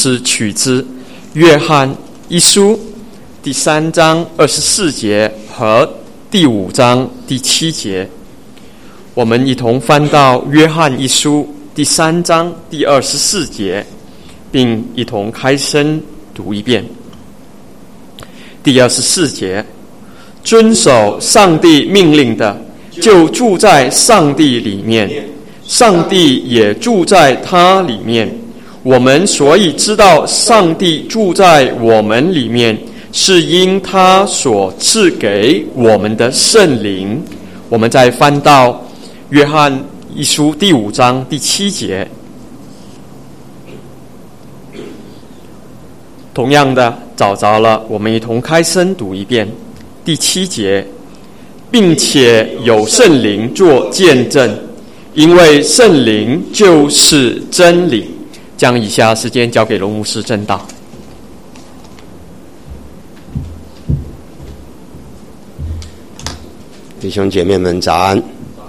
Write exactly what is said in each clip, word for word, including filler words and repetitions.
是取自约翰一书第三章二十四节和第五章第七节。我们一同翻到约翰一书第三章第二十四节，并一同开声读一遍。第二十四节，遵守上帝命令的，就住在上帝里面，上帝也住在他里面。我们所以知道上帝住在我们里面，是因他所赐给我们的圣灵。我们再翻到约翰一书第五章第七节，同样的找着了，我们一同开声读一遍。第七节，并且有圣灵做见证，因为圣灵就是真理。将以下时间交给龙牧师正道。 弟兄姐妹们早安。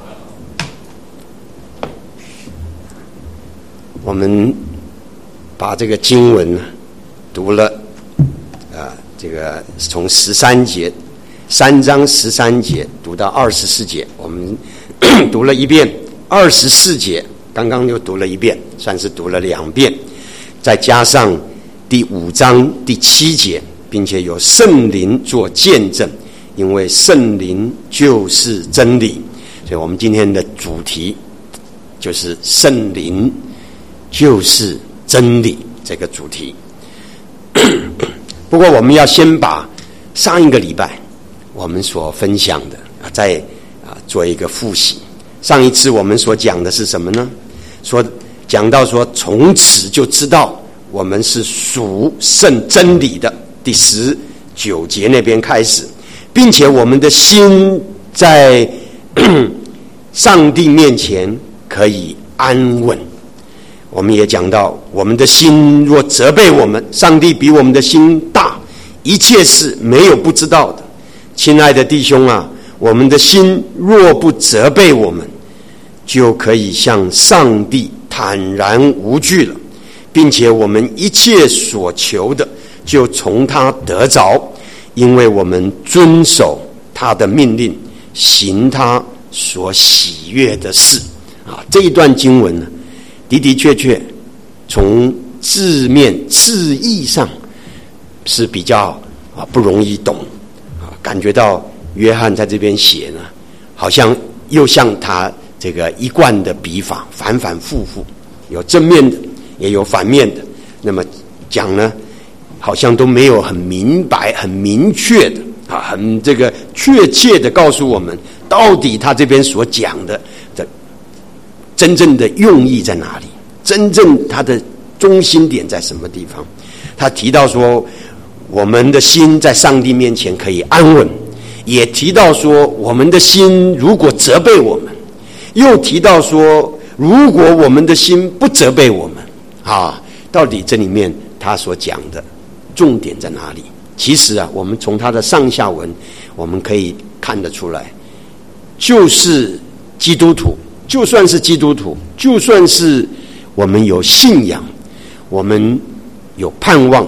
我们把这个经文读了啊，这个从十三节三章十三节读到二十四节，我们读了一遍。二十四节刚刚又读了一遍，算是读了两遍，再加上第五章第七节，并且有圣灵做见证，因为圣灵就是真理。所以我们今天的主题就是圣灵就是真理这个主题。不过我们要先把上一个礼拜我们所分享的再啊做一个复习。上一次我们所讲的是什么呢？说讲到说从此就知道我们是属圣真理的，第十九节那边开始，并且我们的心在上帝面前可以安稳。我们也讲到，我们的心若责备我们，上帝比我们的心大，一切事没有不知道的。亲爱的弟兄啊，我们的心若不责备我们，就可以向上帝坦然无惧了，并且我们一切所求的就从他得着，因为我们遵守他的命令，行他所喜悦的事啊。这一段经文呢，的的确确从字面字义上是比较啊不容易懂啊，感觉到约翰在这边写呢，好像又像他这个一贯的笔法，反反复复，有正面的也有反面的，那么讲呢好像都没有很明白很明确的啊，很这个确切的告诉我们到底他这边所讲的的真正的用意在哪里，真正他的中心点在什么地方。他提到说我们的心在上帝面前可以安稳，也提到说我们的心如果责备我们，又提到说如果我们的心不责备我们啊，到底这里面他所讲的重点在哪里？其实啊，我们从他的上下文我们可以看得出来，就是基督徒，就算是基督徒，就算是我们有信仰，我们有盼望，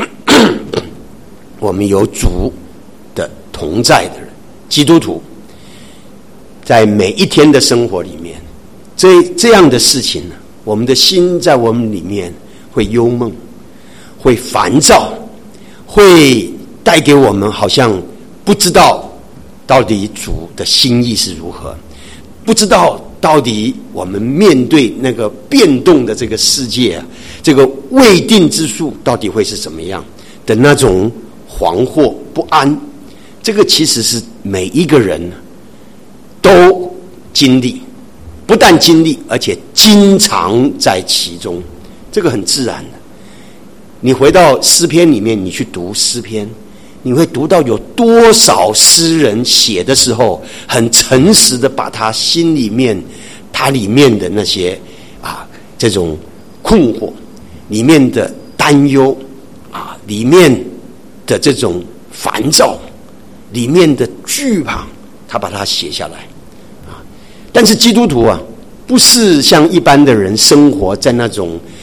我们有主的同在的人，基督徒在每一天的生活里面，这这样的事情呢，我们的心在我们里面会忧闷，会烦躁，会带给我们好像不知道到底主的心意是如何，不知道到底我们面对那个变动的这个世界啊，这个未定之数到底会是怎么样的那种惶惑不安。这个其实是每一个人都经历，不但经历，而且经常在其中，这个很自然的。你回到诗篇里面，你去读诗篇，你会读到有多少诗人写的时候很诚实的把他心里面他里面的那些啊这种困惑，里面的担忧啊，里面的这种烦躁，里面的惧怕，他把它写下来啊。但是基督徒啊，不是像一般的人生活在那种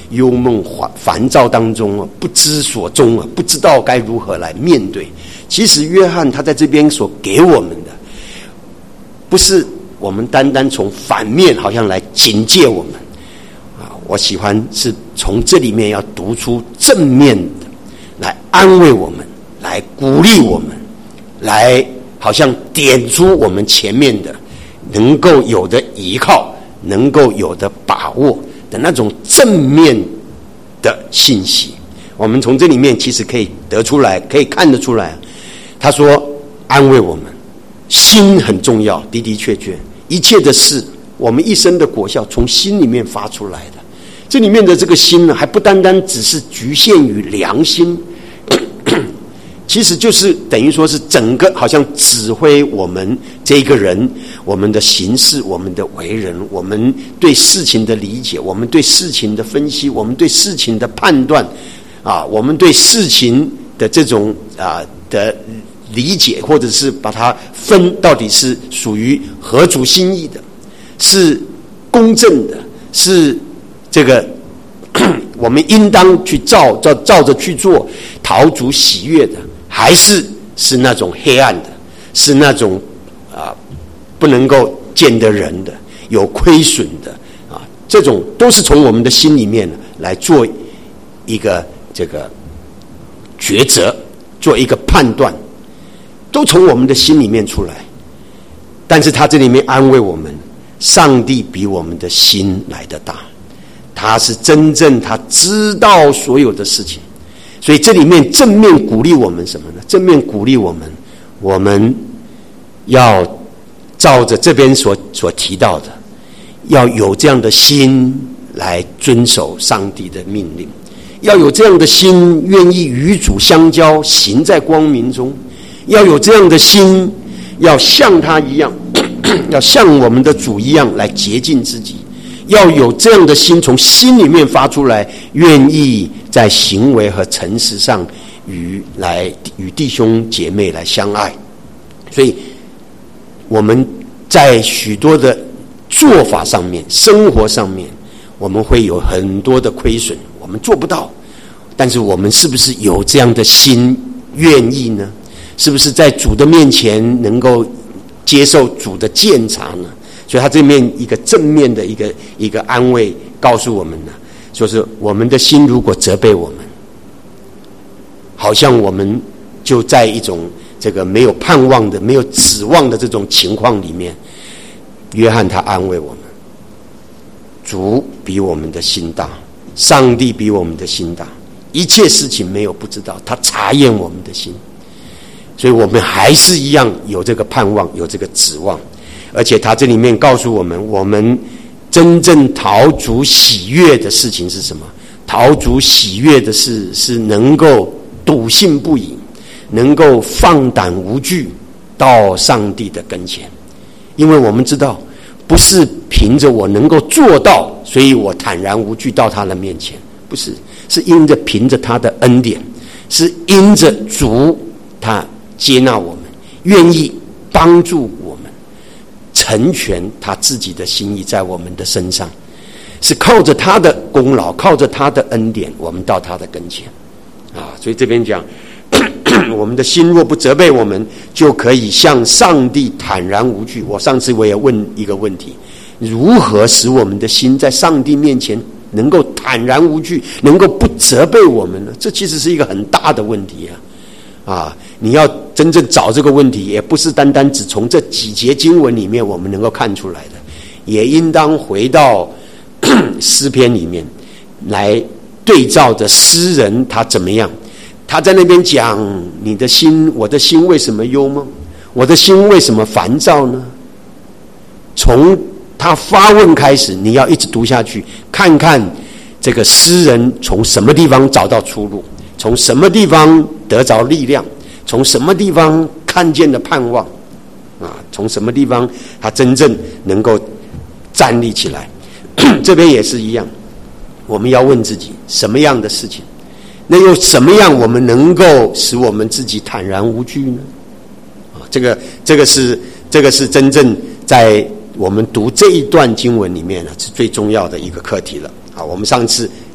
忧闷烦烦躁当中啊，不知所终啊，不知道该如何来面对。其实约翰他在这边所给我们的，不是我们单单从反面好像来警戒我们啊，我喜欢是从这里面要读出正面的，来安慰我们，来鼓励我们，来好像点出我们前面的能够有的依靠，能够有的把握的那种正面的信息。我们从这里面其实可以得出来，可以看得出来，他说安慰我们，心很重要，的的确确一切的事，我们一生的果效从心里面发出来的。这里面的这个心呢，还不单单只是局限于良心，其实就是等于说是整个好像指挥我们这个人，我们的行事，我们的为人，我们对事情的理解，我们对事情的分析，我们对事情的判断啊，我们对事情的这种啊的理解，或者是把它分到底是属于合主心意的，是公正的，是这个我们应当去照照照着去做，讨主喜悦的，还是是那种黑暗的，是那种啊不能够见得人的，有亏损的啊，这种都是从我们的心里面来做一个这个抉择，做一个判断，都从我们的心里面出来。但是他这里面安慰我们，上帝比我们的心来得大，他是真正他知道所有的事情。所以这里面正面鼓励我们什么呢？正面鼓励我们，我们要照着这边所所提到的，要有这样的心来遵守上帝的命令，要有这样的心愿意与主相交，行在光明中，要有这样的心，要像他一样，要像我们的主一样来洁净自己，要有这样的心从心里面发出来，愿意在行为和诚实上与来与弟兄姐妹来相爱。所以我们在许多的做法上面，生活上面，我们会有很多的亏损，我们做不到。但是我们是不是有这样的心愿意呢？是不是在主的面前能够接受主的鉴察呢？所以他这面一个正面的一个一个安慰告诉我们呢，就是我们的心如果责备我们，好像我们就在一种这个没有盼望的、没有指望的这种情况里面。约翰他安慰我们，主比我们的心大，上帝比我们的心大，一切事情没有不知道，他察验我们的心。所以我们还是一样有这个盼望，有这个指望。而且他这里面告诉我们，我们真正讨主喜悦的事情是什么？讨主喜悦的是是能够笃信不疑，能够放胆无惧到上帝的跟前。因为我们知道，不是凭着我能够做到，所以我坦然无惧到他的面前，不是，是因着凭着他的恩典，是因着主他接纳我们，愿意帮助我们成全他自己的心意在我们的身上，是靠着他的功劳，靠着他的恩典，我们到他的跟前啊。所以这边讲我们的心若不责备我们，就可以向上帝坦然无惧。我上次我也问一个问题，如何使我们的心在上帝面前能够坦然无惧，能够不责备我们呢？这其实是一个很大的问题啊！啊，你要真正找这个问题，也不是单单只从这几节经文里面我们能够看出来的，也应当回到诗篇里面来对照着诗人他怎么样。他在那边讲，你的心，我的心为什么忧闷？我的心为什么烦躁呢？从他发问开始，你要一直读下去，看看这个诗人从什么地方找到出路，从什么地方得着力量，从什么地方看见了盼望啊？从什么地方他真正能够站立起来？这边也是一样，我们要问自己，什么样的事情？那又什么样我们能够使我们自己坦然无惧呢？啊，这个这个是这个是真正在我们读这一段经文里面呢，是最重要的一个课题了。啊，我们上次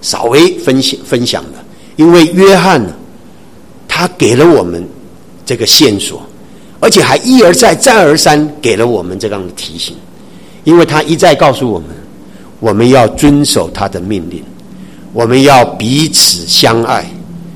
稍微分享分享的，因为约翰呢，他给了我们这个线索，而且还一而再再而三给了我们这样的提醒，因为他一再告诉我们，我们要遵守他的命令，我们要彼此相爱，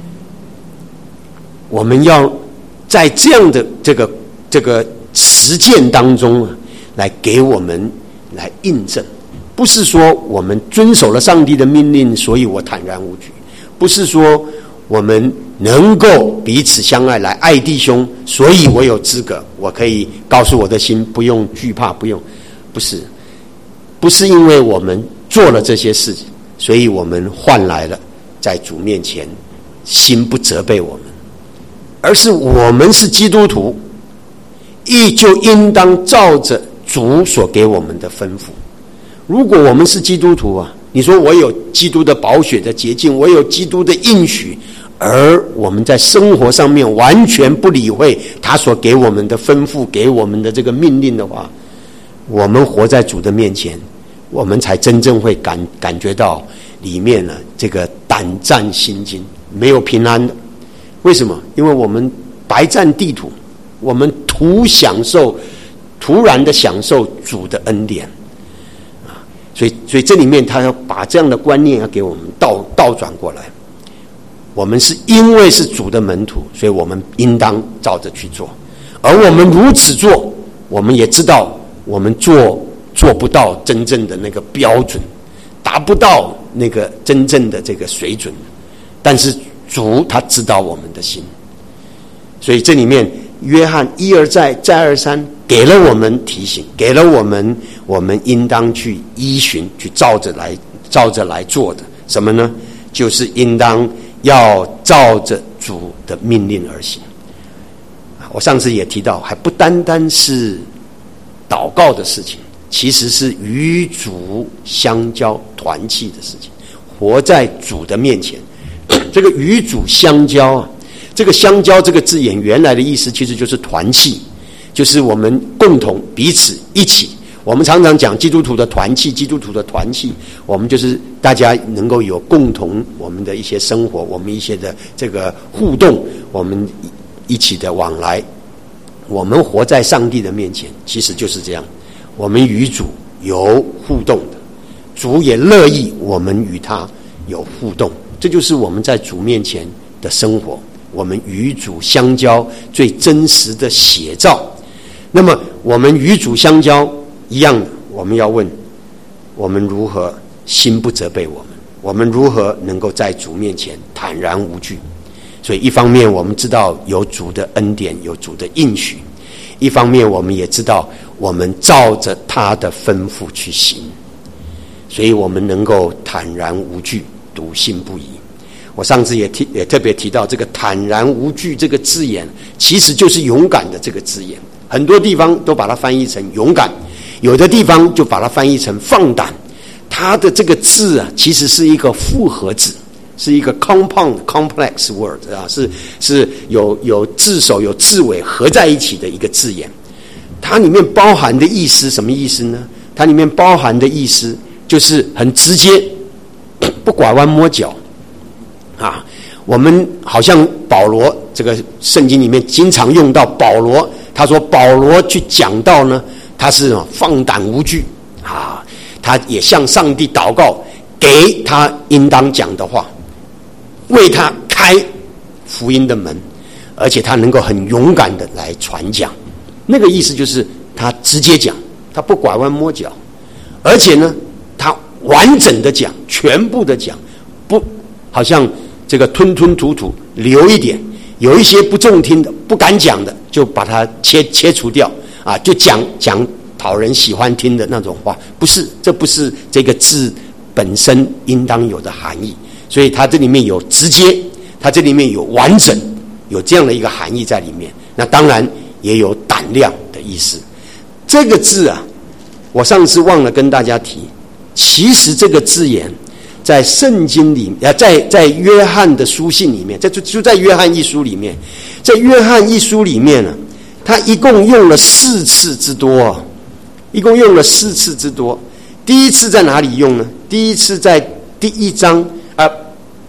我们要在这样的这个这个实践当中啊，来给我们来印证，不是说我们遵守了上帝的命令，所以我坦然无惧，不是说我们能够彼此相爱来爱弟兄，所以我有资格，我可以告诉我的心不用惧怕，不用，不是，不是因为我们做了这些事情，所以我们换来了在主面前心不责备我们，而是我们是基督徒，亦就应当照着主所给我们的吩咐。如果我们是基督徒啊，你说我有基督的宝血的洁净，我有基督的应许，而我们在生活上面完全不理会他所给我们的吩咐，给我们的这个命令的话，我们活在主的面前，我们才真正会感感觉到里面呢这个胆战心惊，没有平安的。为什么？因为我们白占地土，我们图享受，突然的享受主的恩典啊！所以，所以这里面他要把这样的观念要给我们倒倒转过来。我们是因为是主的门徒，所以我们应当照着去做。而我们如此做，我们也知道我们做做不到真正的那个标准，达不到那个真正的这个水准。但是主他知道我们的心，所以这里面约翰一而再再而三给了我们提醒，给了我们我们应当去依循，去照着来照着来做的什么呢？就是应当要照着主的命令而行。我上次也提到，还不单单是祷告的事情，其实是与主相交团契的事情，活在主的面前。这个与主相交啊，这个相交这个字眼原来的意思其实就是团契，就是我们共同彼此一起。我们常常讲基督徒的团契，基督徒的团契，我们就是大家能够有共同我们的一些生活，我们一些的这个互动，我们一起的往来，我们活在上帝的面前，其实就是这样。我们与主有互动的，主也乐意我们与他有互动，这就是我们在主面前的生活，我们与主相交最真实的写照。那么我们与主相交一样的，我们要问，我们如何心不责备我们？我们如何能够在主面前坦然无惧？所以一方面我们知道有主的恩典，有主的应许，一方面我们也知道我们照着他的吩咐去行，所以我们能够坦然无惧，笃信不疑。我上次也提也特别提到这个坦然无惧这个字眼，其实就是勇敢的这个字眼，很多地方都把它翻译成勇敢，有的地方就把它翻译成放胆。它的这个字啊，其实是一个复合字，是一个 compound complex word 啊，是是有有字首有字尾合在一起的一个字眼。它里面包含的意思什么意思呢？它里面包含的意思就是很直接，不拐弯抹角啊。我们好像保罗这个圣经里面经常用到保罗，他说保罗去讲道呢，他是放胆无惧啊，他也向上帝祷告，给他应当讲的话，为他开福音的门，而且他能够很勇敢的来传讲。那个意思就是他直接讲，他不拐弯抹角，而且呢他完整的讲，全部的讲，不好像这个吞吞吐吐，留一点，有一些不中听的不敢讲的就把它切切除掉啊，就讲讲讨人喜欢听的那种话，不是，这不是这个字本身应当有的含义。所以它这里面有直接，它这里面有完整，有这样的一个含义在里面。那当然也有胆量的意思。这个字啊，我上次忘了跟大家提，其实这个字眼在圣经里面，在在约翰的书信里面，在就就在约翰一书里面，在约翰一书里面呢、啊，他一共用了四次之多啊，一共用了四次之多。第一次在哪里用呢？第一次在第一章啊，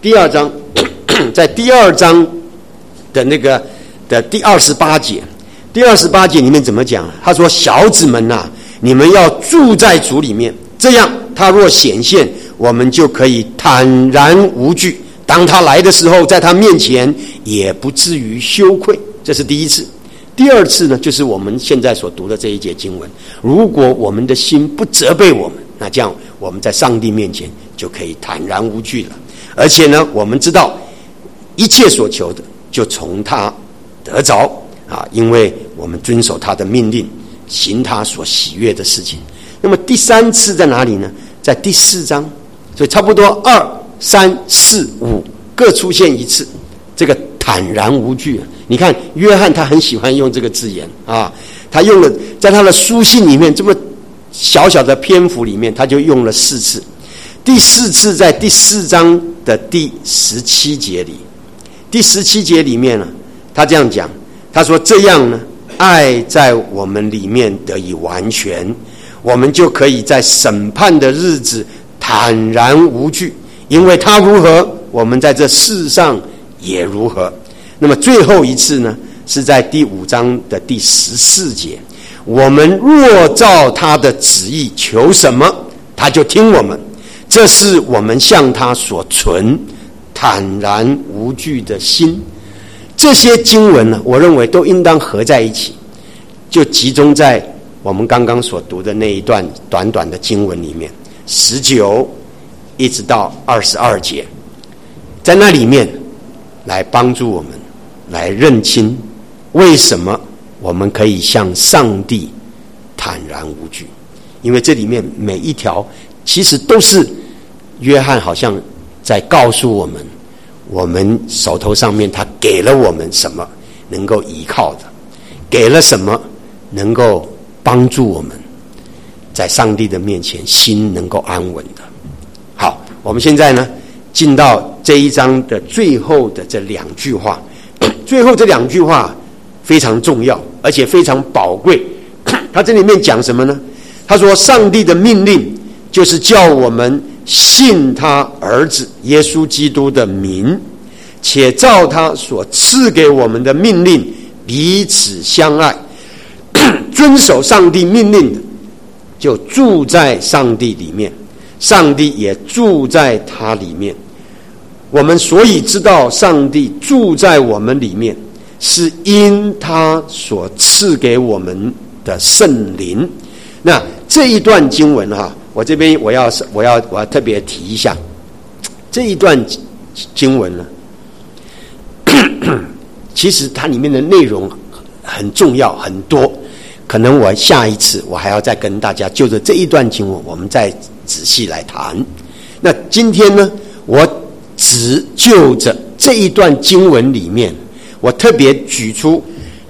第二章，在第二章的那个的第二十八节，第二十八节里面怎么讲？他说：“小子们呐、啊，你们要住在主里面，这样他若显现，我们就可以坦然无惧。当他来的时候，在他面前也不至于羞愧。”这是第一次。第二次呢，就是我们现在所读的这一节经文。如果我们的心不责备我们，那这样我们在上帝面前就可以坦然无惧了。而且呢，我们知道一切所求的就从他得着啊，因为我们遵守他的命令，行他所喜悦的事情。那么第三次在哪里呢？在第四章，所以差不多二、三、四、五各出现一次，这个坦然无惧。你看约翰他很喜欢用这个字眼啊，他用了在他的书信里面这么小小的篇幅里面，他就用了四次。第四次在第四章的第十七节里，第十七节里面呢，他这样讲，他说：“这样呢，爱在我们里面得以完全，我们就可以在审判的日子坦然无惧，因为他如何，我们在这世上也如何。”那么最后一次呢，是在第五章的第十四节，我们若照他的旨意求什么，他就听我们，这是我们向他所存坦然无惧的心。这些经文呢，我认为都应当合在一起，就集中在我们刚刚所读的那一段短短的经文里面，十九一直到二十二节，在那里面来帮助我们来认清为什么我们可以向上帝坦然无惧。因为这里面每一条其实都是约翰好像在告诉我们，我们手头上面他给了我们什么能够依靠的，给了什么能够帮助我们在上帝的面前心能够安稳的。好，我们现在呢进到这一章的最后的这两句话，最后这两句话非常重要，而且非常宝贵。他这里面讲什么呢？他说上帝的命令就是叫我们信他儿子耶稣基督的名，且照他所赐给我们的命令彼此相爱。遵守上帝命令的就住在上帝里面，上帝也住在他里面。我们所以知道上帝住在我们里面，是因他所赐给我们的圣灵。那这一段经文哈，我这边我要我要我要特别提一下，这一段经文呢，其实它里面的内容很重要很多，可能我下一次我还要再跟大家就着这一段经文我们再仔细来谈。那今天呢，我只就着这一段经文里面，我特别举出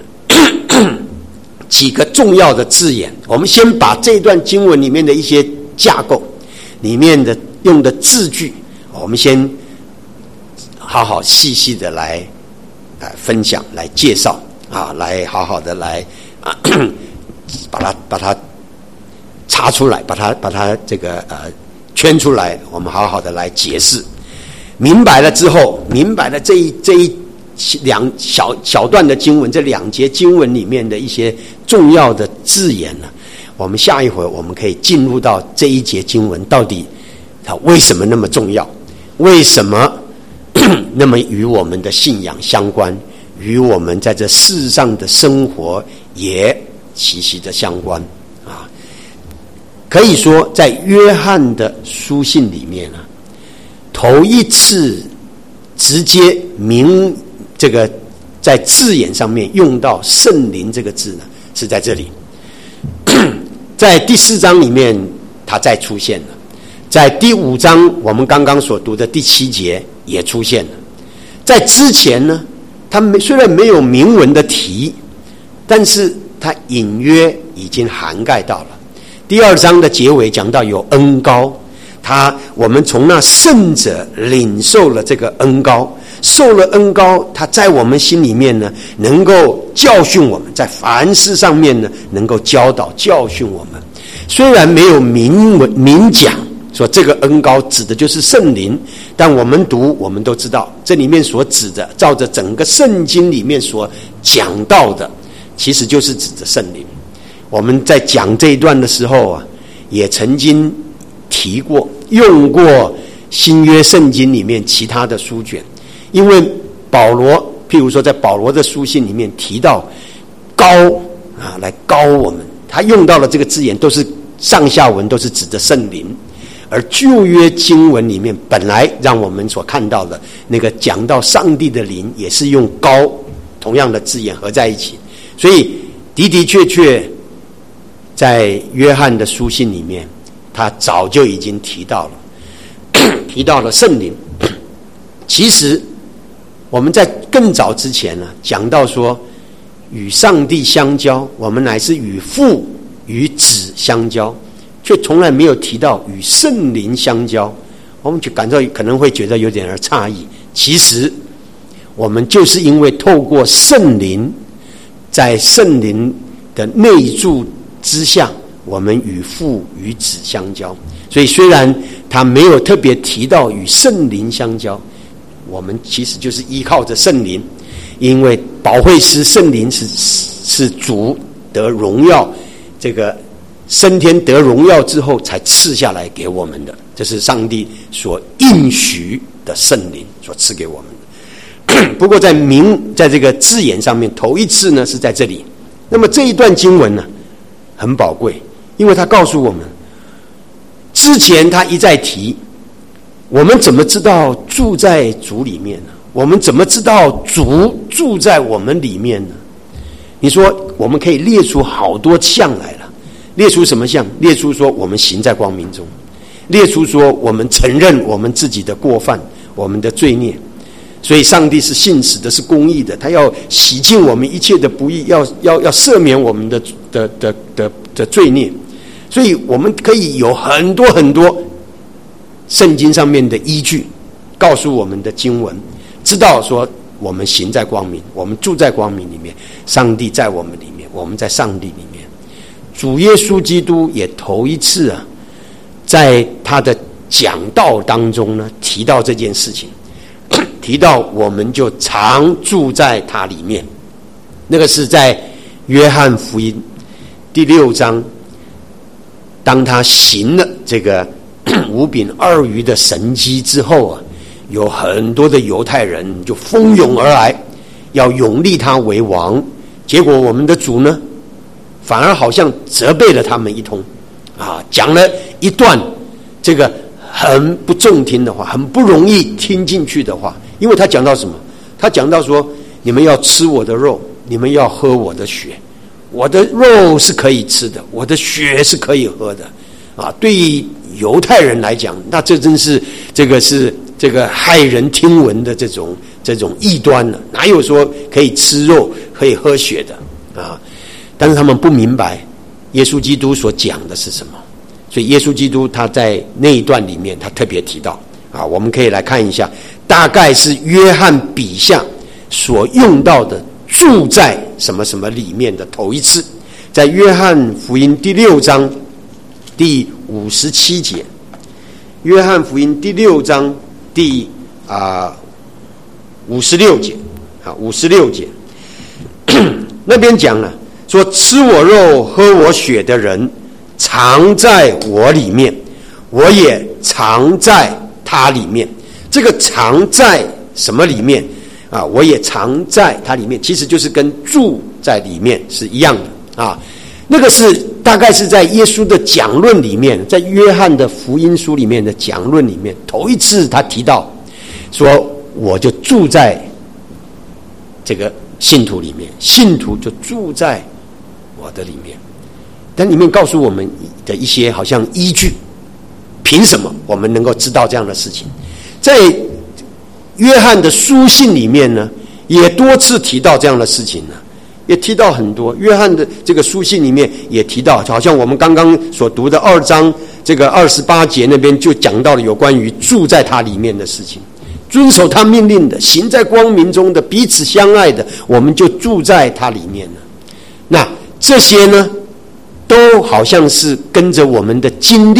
几个重要的字眼。我们先把这段经文里面的一些架构里面的用的字句，我们先好好细细的来呃分享，来介绍啊，来好好的来啊把它把它查出来，把它把它这个呃圈出来，我们好好的来解释。明白了之后，明白了这一这一两小小段的经文，这两节经文里面的一些重要的字眼呢，我们下一回我们可以进入到这一节经文到底它为什么那么重要，为什么那么与我们的信仰相关，与我们在这世上的生活也息息的相关啊。可以说在约翰的书信里面呢，头一次直接明这个在字眼上面用到圣灵这个字呢，是在这里。在第四章里面它再出现了，在第五章我们刚刚所读的第七节也出现了。在之前呢，它虽然没有明文的提，但是它隐约已经涵盖到了。第二章的结尾讲到有恩膏，他我们从那圣者领受了这个恩膏，受了恩膏，他在我们心里面呢，能够教训我们，在凡事上面呢，能够教导教训我们。虽然没有明文明讲说这个恩膏指的就是圣灵，但我们读我们都知道，这里面所指的，照着整个圣经里面所讲到的，其实就是指着圣灵。我们在讲这一段的时候啊，也曾经提过，用过新约圣经里面其他的书卷，因为保罗，譬如说在保罗的书信里面提到膏啊，来膏我们，他用到了这个字眼，都是上下文都是指着圣灵。而旧约经文里面本来让我们所看到的那个讲到上帝的灵，也是用膏同样的字眼合在一起，所以的的确确在约翰的书信里面，他早就已经提到了提到了圣灵。其实我们在更早之前呢，讲到说与上帝相交，我们乃是与父与子相交，却从来没有提到与圣灵相交，我们就感到可能会觉得有点儿诧异。其实我们就是因为透过圣灵，在圣灵的内住之下，我们与父与子相交。所以虽然他没有特别提到与圣灵相交，我们其实就是依靠着圣灵，因为保惠师圣灵是是主得荣耀，这个升天得荣耀之后才赐下来给我们的，这是上帝所应许的圣灵所赐给我们的。不过在名在这个字眼上面，头一次呢是在这里。那么这一段经文呢很宝贵，因为他告诉我们，之前他一再提，我们怎么知道住在主里面呢？我们怎么知道主住在我们里面呢？你说我们可以列出好多项来了。列出什么项？列出说我们行在光明中，列出说我们承认我们自己的过犯，我们的罪孽。所以上帝是信实的，是公义的，他要洗净我们一切的不义，要要要赦免我们的的的的的罪孽。所以我们可以有很多很多圣经上面的依据，告诉我们的经文，知道说我们行在光明，我们住在光明里面，上帝在我们里面，我们在上帝里面。主耶稣基督也头一次啊，在他的讲道当中呢，提到这件事情，提到我们就常住在他里面。那个是在约翰福音第六章，当他行了这个五饼二鱼的神迹之后啊，有很多的犹太人就蜂拥而来，要拥立他为王。结果我们的主呢，反而好像责备了他们一通啊，讲了一段这个很不中听的话，很不容易听进去的话。因为他讲到什么？他讲到说，你们要吃我的肉，你们要喝我的血，我的肉是可以吃的，我的血是可以喝的啊。对于犹太人来讲，那这真是这个是这个骇人听闻的这种这种异端了，哪有说可以吃肉可以喝血的啊？但是他们不明白耶稣基督所讲的是什么，所以耶稣基督他在那一段里面他特别提到啊，我们可以来看一下，大概是约翰笔下所用到的住在什么什么里面的头一次，在约翰福音第六章第五十七节，约翰福音第六章第啊五十六节啊五十六节那边讲了。说吃我肉喝我血的人常在我里面，我也常在他里面。这个常在什么里面啊？我也常在他里面，其实就是跟住在里面是一样的啊。那个是大概是在耶稣的讲论里面，在约翰的福音书里面的讲论里面，头一次他提到说，我就住在这个信徒里面，信徒就住在我的里面。但里面告诉我们的一些好像依据，凭什么我们能够知道这样的事情？在约翰的书信里面呢，也多次提到这样的事情呢，也提到很多。约翰的这个书信里面也提到，好像我们刚刚所读的二章这个二十八节那边就讲到了有关于住在他里面的事情，遵守他命令的，行在光明中的，彼此相爱的，我们就住在他里面了。那这些呢，都好像是跟着我们的经历，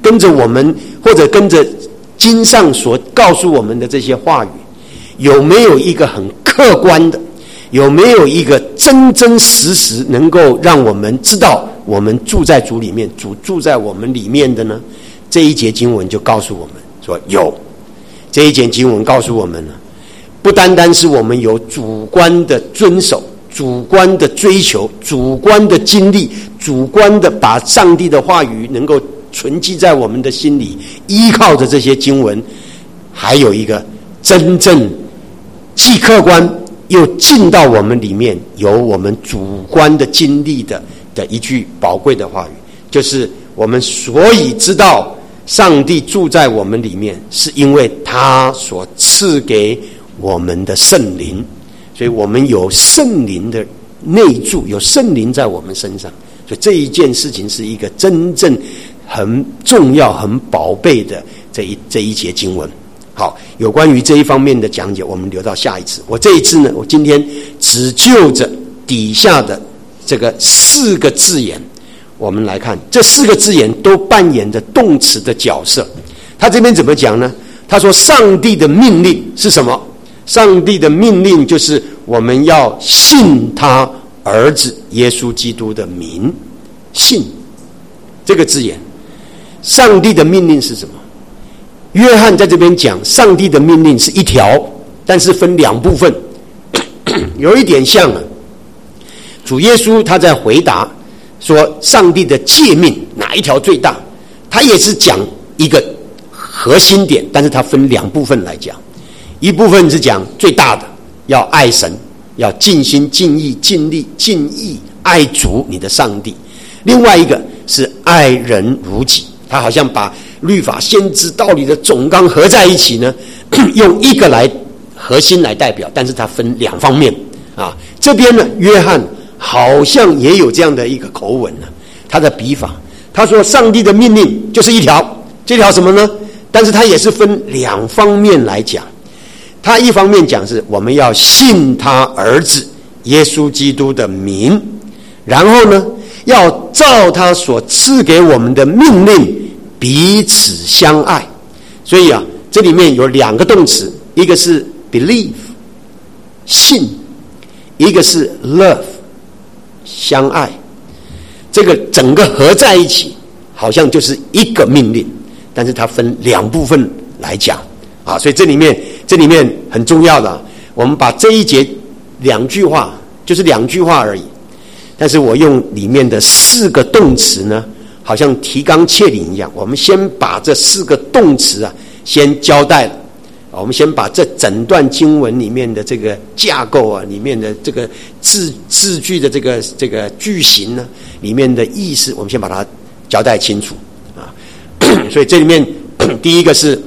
跟着我们，或者跟着经上所告诉我们的这些话语，有没有一个很客观的，有没有一个真真实实能够让我们知道我们住在主里面，主住在我们里面的呢？这一节经文就告诉我们说有。这一节经文告诉我们呢，不单单是我们有主观的遵守、主观的追求、主观的经历、主观的把上帝的话语能够存记在我们的心里，依靠着这些经文，还有一个真正既客观又进到我们里面，有我们主观的经历的的一句宝贵的话语，就是我们所以知道上帝住在我们里面，是因为他所赐给我们的圣灵。所以我们有圣灵的内住，有圣灵在我们身上，所以这一件事情是一个真正很重要、很宝贝的这一这一节经文。好，有关于这一方面的讲解，我们留到下一次。我这一次呢，我今天只就着底下的这个四个字眼，我们来看这四个字眼都扮演着动词的角色。他这边怎么讲呢？他说上帝的命令是什么？上帝的命令就是我们要信他儿子耶稣基督的名。信这个字眼，上帝的命令是什么？约翰在这边讲上帝的命令是一条，但是分两部分，有一点像了主耶稣他在回答说上帝的诫命哪一条最大，他也是讲一个核心点，但是他分两部分来讲。一部分是讲最大的，要爱神，要尽心尽意尽力尽意爱主你的上帝。另外一个是爱人如己，他好像把律法先知道理的总纲合在一起呢，用一个来核心来代表，但是它分两方面啊。这边呢，约翰好像也有这样的一个口吻呢，他的笔法，他说上帝的命令就是一条，这条什么呢？但是他也是分两方面来讲。他一方面讲是我们要信他儿子耶稣基督的名，然后呢要照他所赐给我们的命令彼此相爱。所以啊，这里面有两个动词，一个是 believe 信，一个是 love 相爱。这个整个合在一起好像就是一个命令，但是它分两部分来讲啊。所以这里面这里面很重要的，我们把这一节两句话，就是两句话而已，但是我用里面的四个动词呢，好像提纲挈领一样，我们先把这四个动词啊先交代了，我们先把这整段经文里面的这个架构啊，里面的这个字字句的这个这个句型呢，里面的意思，我们先把它交代清楚啊。所以这里面第一个是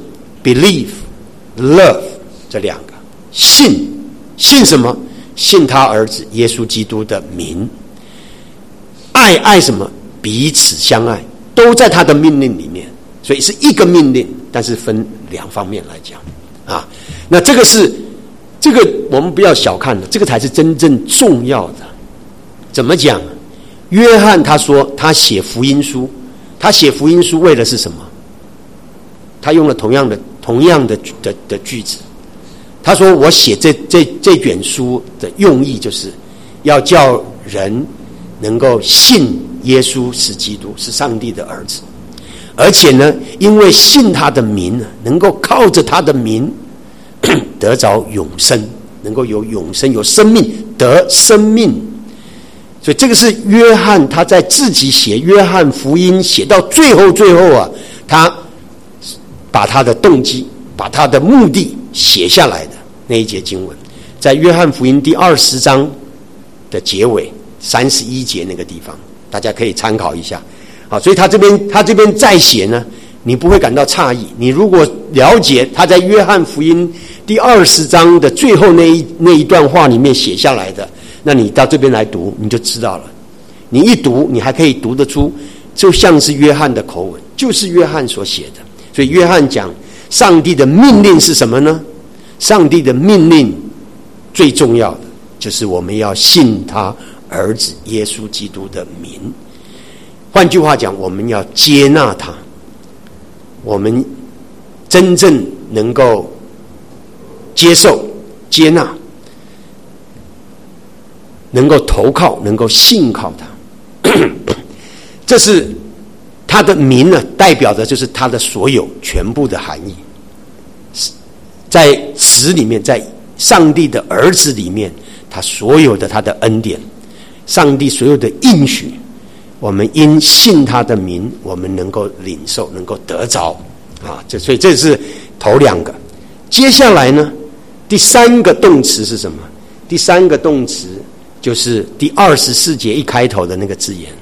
believe、love 这两个，信信什么？信他儿子耶稣基督的名。爱爱什么？彼此相爱，都在他的命令里面，所以是一个命令，但是分两方面来讲啊。那这个是这个我们不要小看了，这个才是真正重要的。怎么讲？约翰他说他写福音书，他写福音书为的是什么？他用了同样的同样的的的句子，他说我写这这这卷书的用意就是要叫人能够信耶稣是基督，是上帝的儿子，而且呢，因为信他的名呢，能够靠着他的名得着永生，能够有永生，有生命，得生命。所以这个是约翰他在自己写约翰福音写到最后最后啊，他把他的动机，把他的目的写下来的那一节经文，在约翰福音第二十章的结尾三十一节那个地方，大家可以参考一下。好，所以他这边他这边再写呢，你不会感到诧异。你如果了解他在约翰福音第二十章的最后那一那一段话里面写下来的，那你到这边来读，你就知道了。你一读，你还可以读得出，就像是约翰的口吻，就是约翰所写的。所以约翰讲，上帝的命令是什么呢？上帝的命令最重要的就是我们要信他儿子耶稣基督的名。换句话讲，我们要接纳他， 我们真正能够接受、接纳，能够投靠、能够信靠他。这是他的名呢，代表的就是他的所有全部的含义。在词里面，在上帝的儿子里面，他所有的他的恩典，上帝所有的应许，我们因信他的名，我们能够领受，能够得着啊！这所以这是头两个。接下来呢，第三个动词是什么？第三个动词就是第二十四节一开头的那个字眼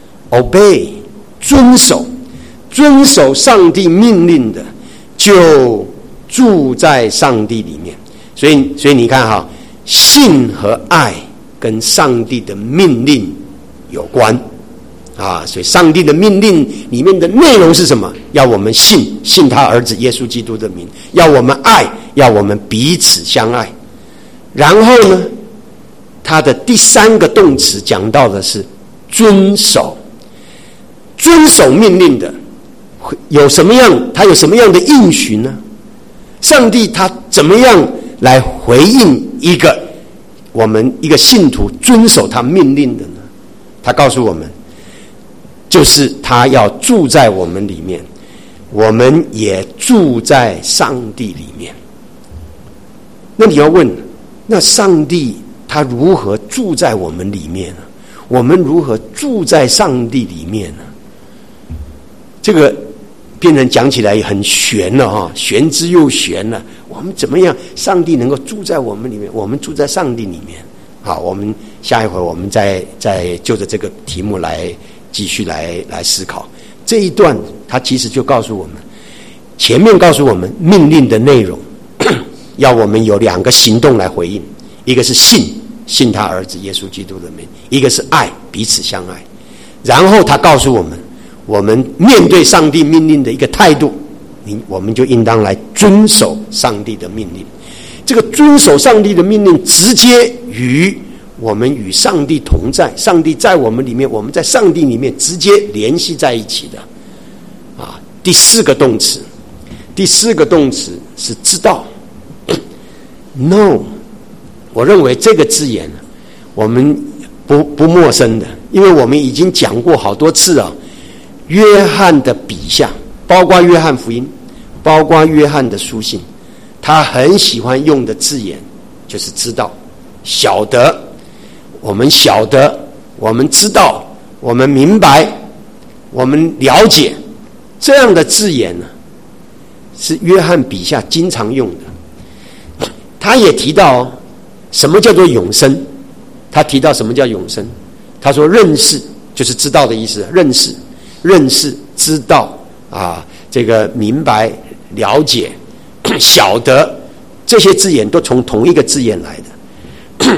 ，obey， 遵守，遵守上帝命令的，就住在上帝里面。所以，所以你看哈，信和爱跟上帝的命令有关啊。所以，上帝的命令里面的内容是什么？要我们信，信他儿子耶稣基督的名；要我们爱，要我们彼此相爱。然后呢，他的第三个动词讲到的是遵守，遵守命令的有什么样？他有什么样的应许呢？上帝他怎么样来回应一个我们一个信徒遵守他命令的呢？他告诉我们，就是他要住在我们里面，我们也住在上帝里面。那你要问，那上帝他如何住在我们里面呢？我们如何住在上帝里面呢？这个变成讲起来也很玄了哈，玄之又玄了。我们怎么样，上帝能够住在我们里面？我们住在上帝里面。好，我们下一回我们再再就着这个题目来继续来来思考。这一段他其实就告诉我们，前面告诉我们命令的内容，要我们有两个行动来回应，一个是信，信他儿子耶稣基督的名；一个是爱，彼此相爱。然后他告诉我们，我们面对上帝命令的一个态度，我们就应当来遵守上帝的命令。这个遵守上帝的命令直接与我们与上帝同在，上帝在我们里面，我们在上帝里面直接联系在一起的啊。第四个动词，第四个动词是知道 know。 我认为这个字眼我们不不陌生的，因为我们已经讲过好多次啊。约翰的笔下，包括约翰福音，包括约翰的书信，他很喜欢用的字眼就是知道、晓得。我们晓得，我们知道，我们明白，我们了解，这样的字眼呢，是约翰笔下经常用的。他也提到什么叫做永生，他提到什么叫永生，他说认识就是知道的意思，认识认识知道啊，这个明白了解晓得，这些字眼都从同一个字眼来的，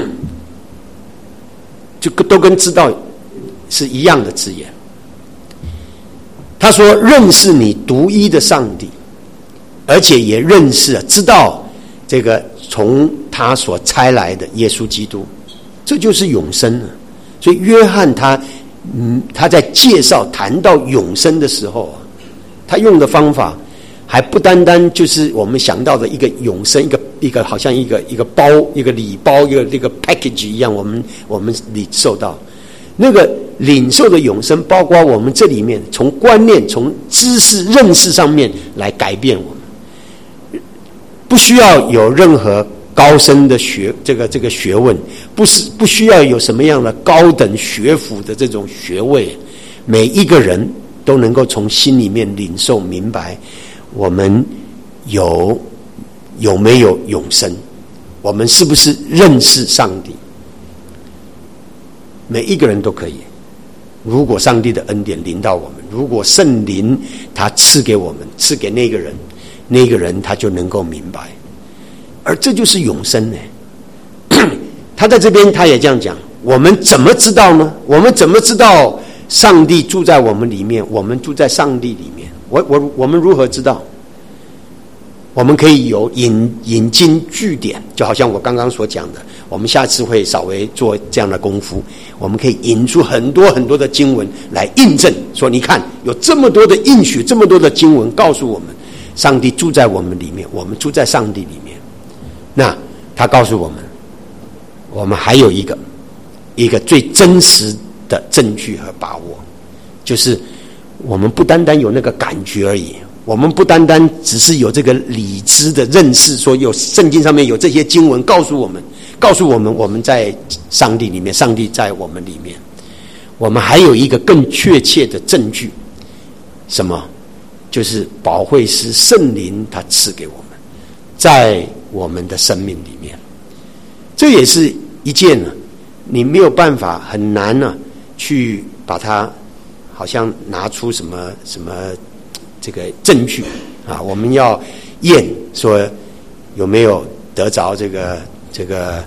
就都跟知道是一样的字眼。他说认识你独一的上帝，而且也认识知道这个从他所差来的耶稣基督，这就是永生了。所以约翰他嗯，他在介绍谈到永生的时候，他用的方法还不单单就是我们想到的一个永生，一个一个好像一个一个包，一个礼包，一个一个 package 一样，我们我们领受到那个领受的永生，包括我们这里面从观念、从知识、认识上面来改变我们，不需要有任何高深的学这个这个学问，不是不需要有什么样的高等学府的这种学位，每一个人都能够从心里面领受明白，我们有有没有永生，我们是不是认识上帝，每一个人都可以。如果上帝的恩典临到我们，如果圣灵他赐给我们，赐给那个人，那个人他就能够明白。而这就是永生呢。他在这边他也这样讲，我们怎么知道呢？我们怎么知道上帝住在我们里面，我们住在上帝里面？我我我们如何知道？ 我们可以有引引经据典，就好像我刚刚所讲的，我们下次会稍微做这样的功夫，我们可以引出很多很多的经文来印证，说你看有这么多的应许，这么多的经文告诉我们，上帝住在我们里面，我们住在上帝里面。那他告诉我们，我们还有一个一个最真实的证据和把握，就是我们不单单有那个感觉而已，我们不单单只是有这个理知的认识，说有圣经上面有这些经文告诉我们，告诉我们我们在上帝里面，上帝在我们里面。我们还有一个更确切的证据，什么？就是保惠师圣灵他赐给我们，在我们的生命里面。这也是一件呢，你没有办法，很难呢、啊、去把它好像拿出什么什么这个证据啊，我们要验说有没有得着这个这个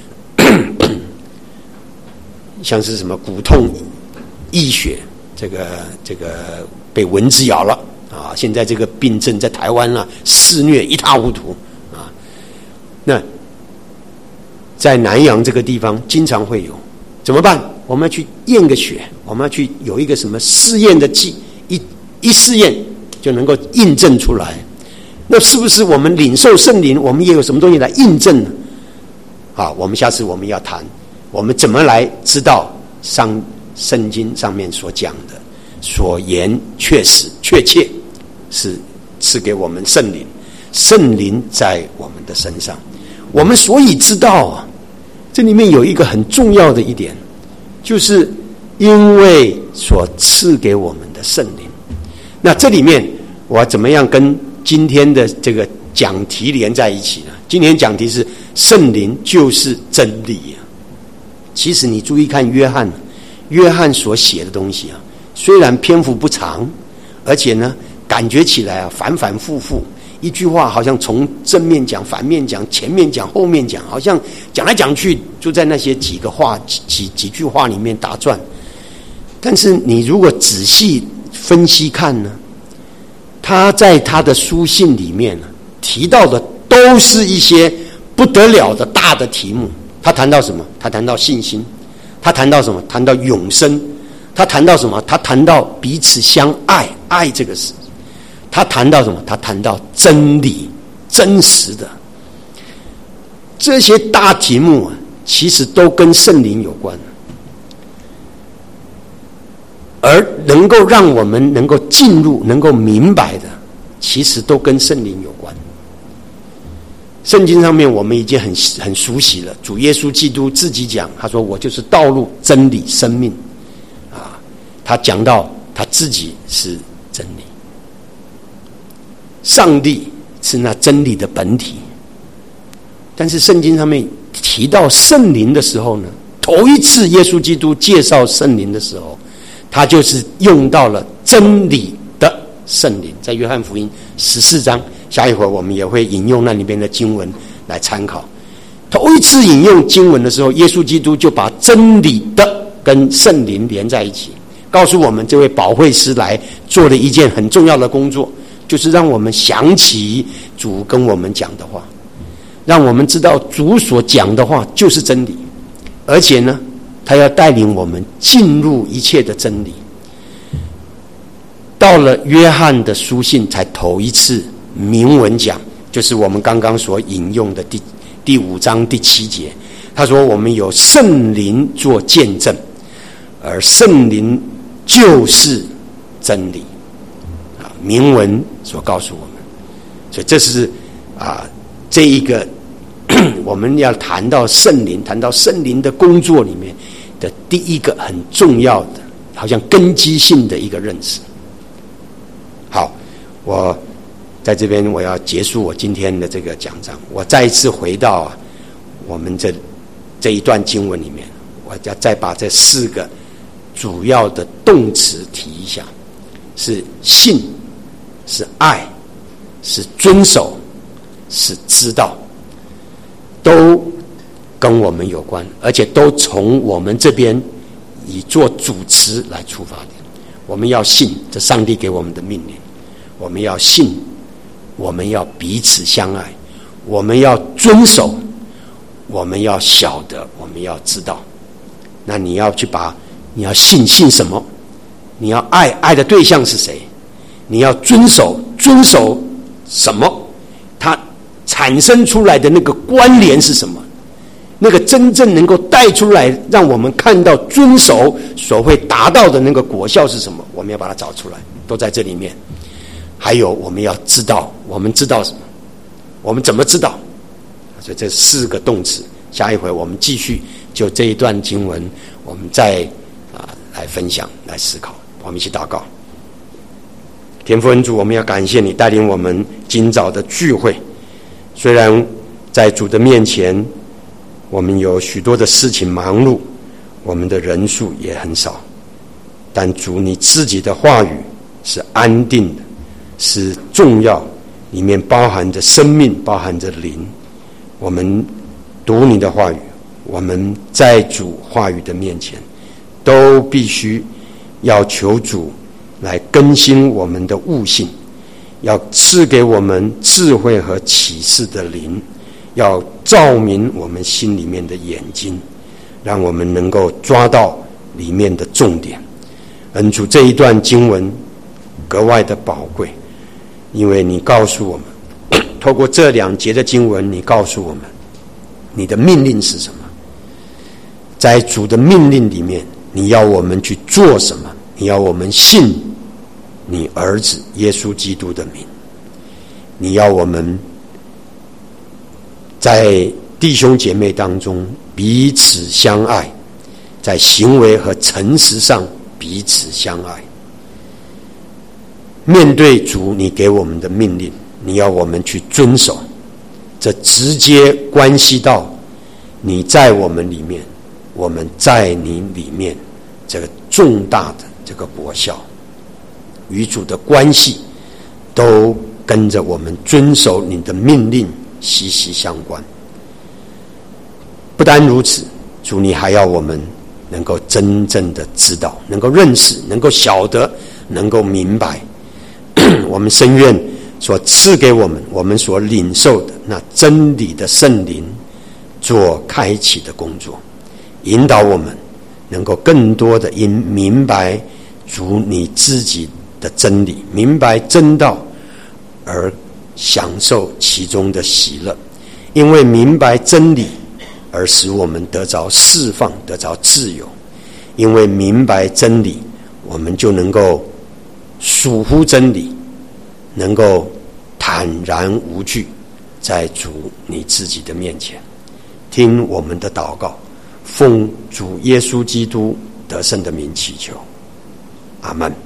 像是什么骨痛医学，这个这个被蚊子咬了啊，现在这个病症在台湾啊肆虐一塌糊涂啊。那在南洋这个地方经常会有，怎么办？我们要去验个血，我们要去有一个什么试验的剂，一一试验就能够印证出来。那是不是我们领受圣灵，我们也有什么东西来印证呢？好，我们下次我们要谈，我们怎么来知道上圣经上面所讲的所言确实确切，是赐给我们圣灵，圣灵在我们的身上。我们所以知道啊，这里面有一个很重要的一点，就是因为所赐给我们的圣灵。那这里面我要怎么样跟今天的这个讲题连在一起呢？今天讲题是圣灵就是真理啊。其实你注意看约翰，约翰所写的东西啊，虽然篇幅不长，而且呢感觉起来啊反反复复，一句话好像从正面讲、反面讲、前面讲、后面讲，好像讲来讲去就在那些几个话、几几几句话里面打转。但是你如果仔细分析看呢，他在他的书信里面呢提到的都是一些不得了的大的题目。他谈到什么？他谈到信心。他谈到什么？谈到永生。他谈到什么？他谈到彼此相爱，爱这个事。他谈到什么？他谈到真理，真实的。这些大题目啊，其实都跟圣灵有关，而能够让我们能够进入、能够明白的，其实都跟圣灵有关。圣经上面我们已经很很熟悉了，主耶稣基督自己讲，他说我就是道路、真理、生命啊。他讲到他自己是真理，上帝是那真理的本体。但是圣经上面提到圣灵的时候呢，头一次耶稣基督介绍圣灵的时候，他就是用到了真理的圣灵，在约翰福音十四章，下一会儿我们也会引用那里边的经文来参考。头一次引用经文的时候，耶稣基督就把真理的跟圣灵连在一起，告诉我们这位保惠师来做了一件很重要的工作，就是让我们想起主跟我们讲的话，让我们知道主所讲的话就是真理，而且呢他要带领我们进入一切的真理。到了约翰的书信才头一次明文讲，就是我们刚刚所引用的第第五章第七节，他说我们有圣灵做见证，而圣灵就是真理啊，明文所告诉我们。所以这是啊这一个我们要谈到圣灵，谈到圣灵的工作里面的第一个很重要的，好像根基性的一个认识。好，我在这边我要结束我今天的这个讲章，我再一次回到、啊、我们这这一段经文里面，我要再把这四个主要的动词提一下，是信，是爱，是遵守，是知道，都跟我们有关，而且都从我们这边以做主词来出发点。我们要信，这上帝给我们的命令，我们要信我们要彼此相爱，我们要遵守，我们要晓得，我们要知道。那你要去把，你要信信什么？你要爱，爱的对象是谁？你要遵守，遵守什么？它产生出来的那个关联是什么？那个真正能够带出来让我们看到遵守所会达到的那个果效是什么？我们要把它找出来，都在这里面。还有我们要知道，我们知道什么？我们怎么知道？所以这四个动词，下一回我们继续就这一段经文，我们再啊来分享，来思考。我们一起祷告。天父恩主，我们要感谢你带领我们今早的聚会。虽然在主的面前，我们有许多的事情忙碌，我们的人数也很少，但主你自己的话语是安定的，是重要，里面包含着生命，包含着灵。我们读你的话语，我们在主话语的面前都必须要求主来更新我们的悟性，要赐给我们智慧和启示的灵，要照明我们心里面的眼睛，让我们能够抓到里面的重点。恩主，这一段经文格外的宝贵，因为你告诉我们，透过这两节的经文，你告诉我们你的命令是什么。在主的命令里面，你要我们去做什么？你要我们信你儿子耶稣基督的名，你要我们在弟兄姐妹当中彼此相爱，在行为和诚实上彼此相爱。面对主你给我们的命令，你要我们去遵守，这直接关系到你在我们里面，我们在你里面这个重大的这个果效，与主的关系都跟着我们遵守你的命令息息相关。不单如此，主你还要我们能够真正的知道，能够认识，能够晓得，能够明白我们深愿所赐给我们，我们所领受的那真理的圣灵做开启的工作，引导我们能够更多的因明白主你自己的真理，明白真道，而享受其中的喜乐。因为明白真理而使我们得着释放，得着自由。因为明白真理，我们就能够属乎真理，能够坦然无惧在主你自己的面前。听我们的祷告，奉主耶稣基督得胜的名祈求，阿们。